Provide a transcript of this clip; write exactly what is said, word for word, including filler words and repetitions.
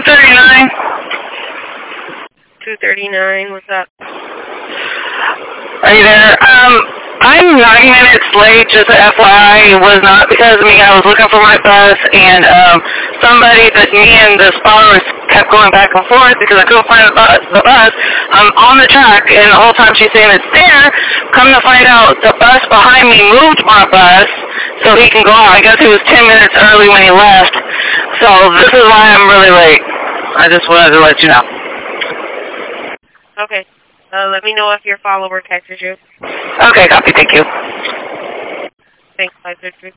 thirty-nine. two thirty-nine, what's up? Are you there? Um, I'm nine minutes late, just a F Y I. It was not because of me. I was looking for my bus, and um, somebody that me and the spotters kept going back and forth because I couldn't find the bus. The bus. I'm on the track, and the whole time she's saying it's there. Come to find out, the bus behind me moved my bus so he can go on. I guess he was ten minutes early when he left. So this is why I'm really late. I just wanted to let you know. Okay. Uh, let me know if your follower catches you. Okay, copy. Thank you. Thanks, five six three.